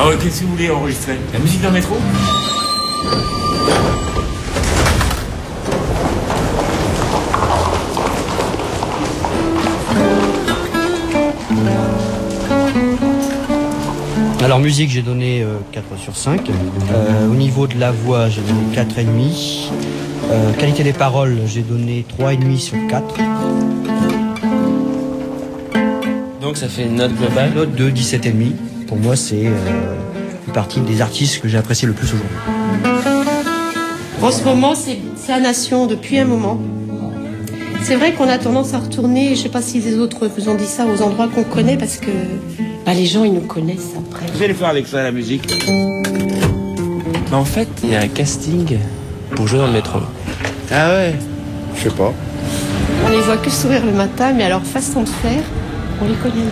Alors, qu'est-ce que vous voulez enregistrer? La musique d'un métro? Alors musique, j'ai donné 4 sur 5. Au niveau de la voix, j'ai donné 4,5. Qualité des paroles, j'ai donné 3,5 sur 4. Donc ça fait une note globale? Note de 17,5. Pour moi, c'est une partie des artistes que j'ai apprécié le plus aujourd'hui. En ce moment, c'est la nation depuis un moment. C'est vrai qu'on a tendance à retourner, je ne sais pas si les autres vous ont dit ça, aux endroits qu'on connaît, parce que les gens, ils nous connaissent après. Vous allez faire avec ça, la musique? En fait, il y a un casting pour jouer dans le métro. Ah ouais? Je sais pas. On les voit que sourire le matin, mais alors façon de faire, on les connaît.